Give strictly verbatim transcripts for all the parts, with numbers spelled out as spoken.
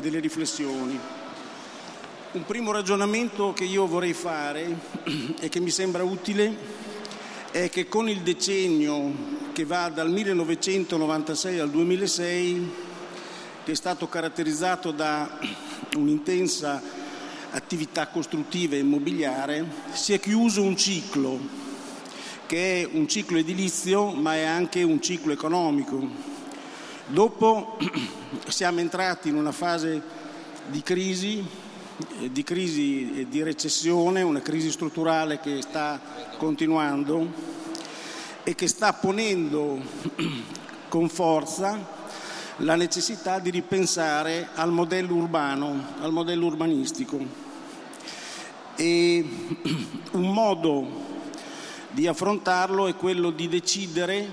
delle riflessioni. Un primo ragionamento che io vorrei fare e che mi sembra utile è che con il decennio che va dal millenovecentonovantasei al duemilasei, che è stato caratterizzato da un'intensa attività costruttiva e immobiliare, si è chiuso un ciclo che è un ciclo edilizio ma è anche un ciclo economico. Dopo siamo entrati in una fase di crisi, di crisi e di recessione, una crisi strutturale che sta continuando e che sta ponendo con forza la necessità di ripensare al modello urbano, al modello urbanistico. E un modo di affrontarlo è quello di decidere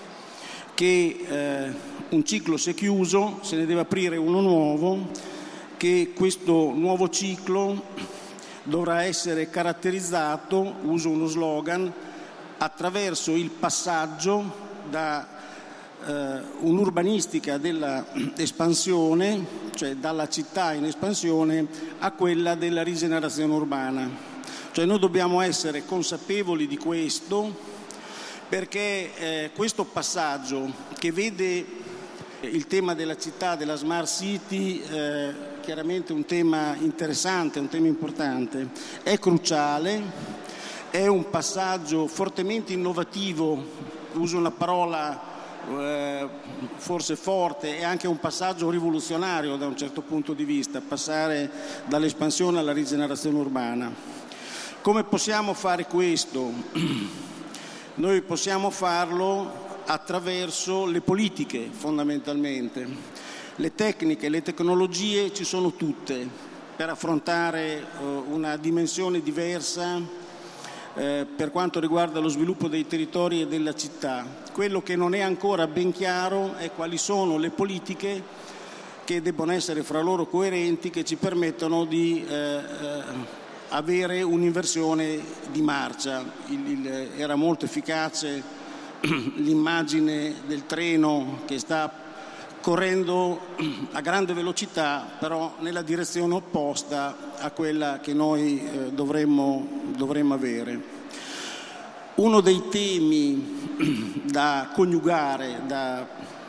che eh, un ciclo si è chiuso, se ne deve aprire uno nuovo, che questo nuovo ciclo dovrà essere caratterizzato, uso uno slogan, attraverso il passaggio da eh, un'urbanistica dell'espansione, cioè dalla città in espansione, a quella della rigenerazione urbana. Cioè noi dobbiamo essere consapevoli di questo, perché eh, questo passaggio che vede il tema della città, della smart city, eh, chiaramente un tema interessante, un tema importante, è cruciale, è un passaggio fortemente innovativo, uso una parola eh, forse forte, è anche un passaggio rivoluzionario da un certo punto di vista, passare dall'espansione alla rigenerazione urbana. Come possiamo fare questo? Noi possiamo farlo attraverso le politiche, fondamentalmente. Le tecniche, le tecnologie ci sono tutte per affrontare uh, una dimensione diversa eh, per quanto riguarda lo sviluppo dei territori e della città. Quello che non è ancora ben chiaro è quali sono le politiche che debbono essere fra loro coerenti, che ci permettono di eh, eh, avere un'inversione di marcia. Il, il, era molto efficace l'immagine del treno che sta correndo a grande velocità, però nella direzione opposta a quella che noi eh, dovremmo, dovremmo avere. Uno dei temi da coniugare, da,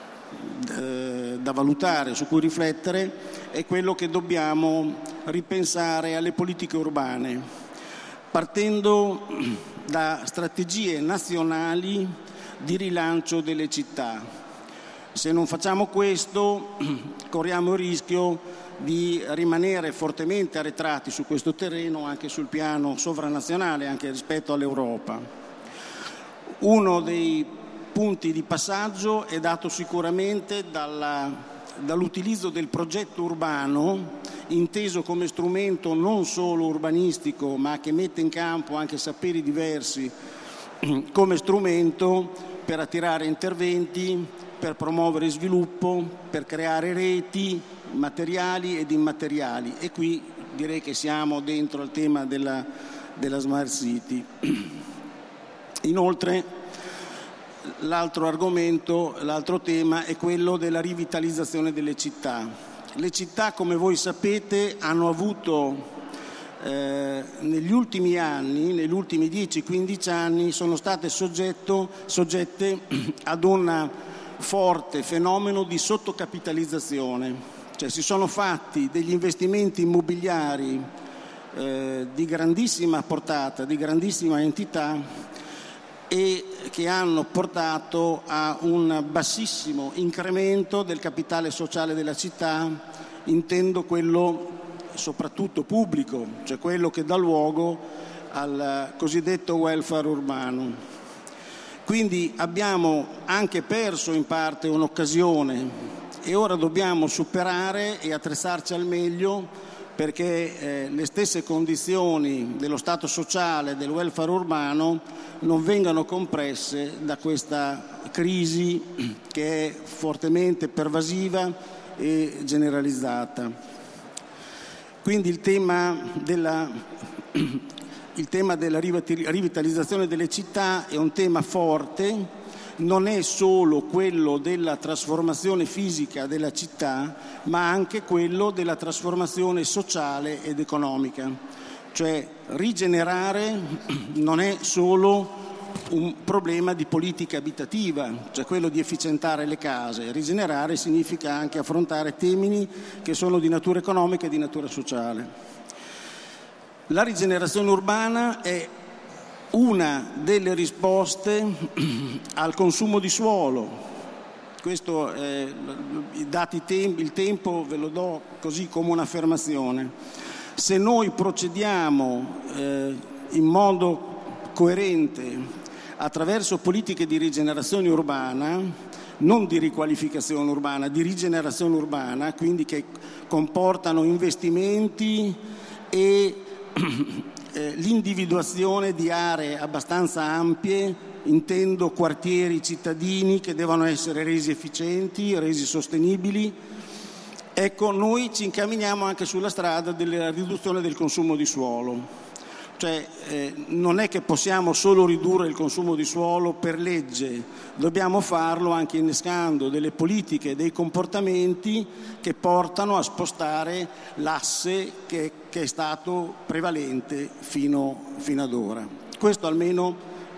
da, da valutare, su cui riflettere, è quello che dobbiamo ripensare alle politiche urbane, partendo da strategie nazionali di rilancio delle città. Se non facciamo questo, corriamo il rischio di rimanere fortemente arretrati su questo terreno, anche sul piano sovranazionale, anche rispetto all'Europa. Uno dei punti di passaggio è dato sicuramente dalla, dall'utilizzo del progetto urbano, inteso come strumento non solo urbanistico, ma che mette in campo anche saperi diversi, come strumento per attirare interventi, per promuovere sviluppo, per creare reti materiali ed immateriali. E qui direi che siamo dentro al tema della, della Smart City. Inoltre, l'altro argomento, l'altro tema è quello della rivitalizzazione delle città. Le città, come voi sapete, hanno avuto eh, negli ultimi anni, negli ultimi dieci quindici anni, sono state soggetto, soggette ad una forte fenomeno di sottocapitalizzazione, cioè si sono fatti degli investimenti immobiliari eh, di grandissima portata, di grandissima entità, e che hanno portato a un bassissimo incremento del capitale sociale della città, intendo quello soprattutto pubblico, cioè quello che dà luogo al cosiddetto welfare urbano. Quindi abbiamo anche perso in parte un'occasione e ora dobbiamo superare e attrezzarci al meglio perché eh, le stesse condizioni dello stato sociale, del welfare urbano, non vengano compresse da questa crisi che è fortemente pervasiva e generalizzata. Quindi il tema della Il tema della rivitalizzazione delle città è un tema forte, non è solo quello della trasformazione fisica della città, ma anche quello della trasformazione sociale ed economica. Cioè rigenerare non è solo un problema di politica abitativa, cioè quello di efficientare le case. Rigenerare significa anche affrontare temi che sono di natura economica e di natura sociale. La rigenerazione urbana è una delle risposte al consumo di suolo. Questo è, dati tempi, il tempo ve lo do così come un'affermazione. Se noi procediamo eh, in modo coerente attraverso politiche di rigenerazione urbana, non di riqualificazione urbana, di rigenerazione urbana, quindi che comportano investimenti e eh, l'individuazione di aree abbastanza ampie, intendo quartieri cittadini che devono essere resi efficienti, resi sostenibili. Ecco, noi ci incamminiamo anche sulla strada della riduzione del consumo di suolo. Cioè eh, non è che possiamo solo ridurre il consumo di suolo per legge, dobbiamo farlo anche innescando delle politiche, dei comportamenti che portano a spostare l'asse che, che è stato prevalente fino, fino ad ora. Questo almeno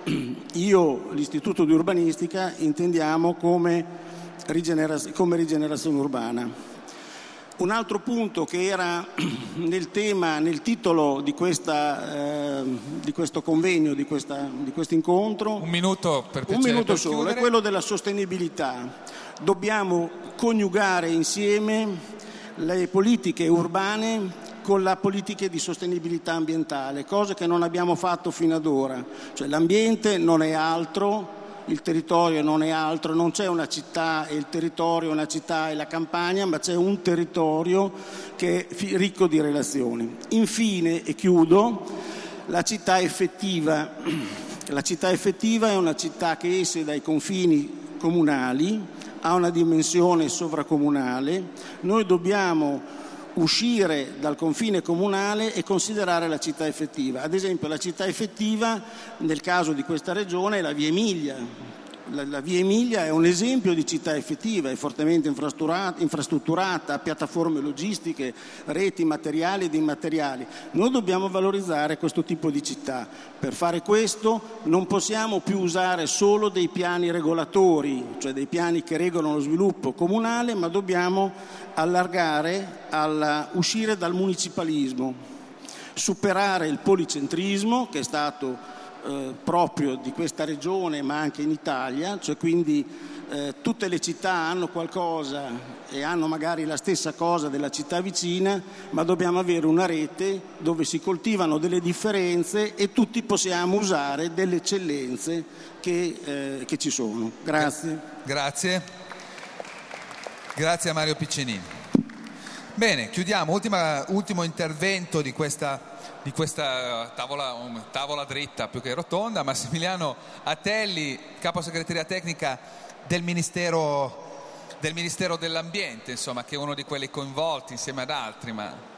io, l'Istituto di Urbanistica, intendiamo come, rigeneraz- come rigenerazione urbana. Un altro punto che era nel tema, nel titolo di, questa, eh, di questo convegno, di, questa, di questo incontro, un minuto per piacere, un minuto per solo, chiudere. È quello della sostenibilità. Dobbiamo coniugare insieme le politiche urbane con la politica di sostenibilità ambientale, cosa che non abbiamo fatto fino ad ora. Cioè, l'ambiente non è altro, il territorio non è altro, non c'è una città e il territorio, una città e la campagna, ma c'è un territorio che è ricco di relazioni. Infine, e chiudo, la città effettiva. La città effettiva è una città che esce dai confini comunali, ha una dimensione sovracomunale. Noi dobbiamo uscire dal confine comunale e considerare la città effettiva. Ad esempio, la città effettiva nel caso di questa regione è la Via Emilia. La, la Via Emilia è un esempio di città effettiva, è fortemente infrastrutturata, infrastrutturata, ha piattaforme logistiche, reti materiali ed immateriali. Noi dobbiamo valorizzare questo tipo di città. Per fare questo non possiamo più usare solo dei piani regolatori, cioè dei piani che regolano lo sviluppo comunale, ma dobbiamo allargare, alla, uscire dal municipalismo, superare il policentrismo che è stato Eh, proprio di questa regione ma anche in Italia, cioè quindi eh, tutte le città hanno qualcosa e hanno magari la stessa cosa della città vicina, ma dobbiamo avere una rete dove si coltivano delle differenze e tutti possiamo usare delle eccellenze che, eh, che ci sono. Grazie. Grazie. Grazie a Mario Piccinini. Bene, chiudiamo. Ultima, ultimo intervento di questa di questa tavola, tavola dritta più che rotonda. Massimiliano Atelli, capo segreteria tecnica del Ministero, del Ministero dell'Ambiente, insomma, che è uno di quelli coinvolti insieme ad altri, ma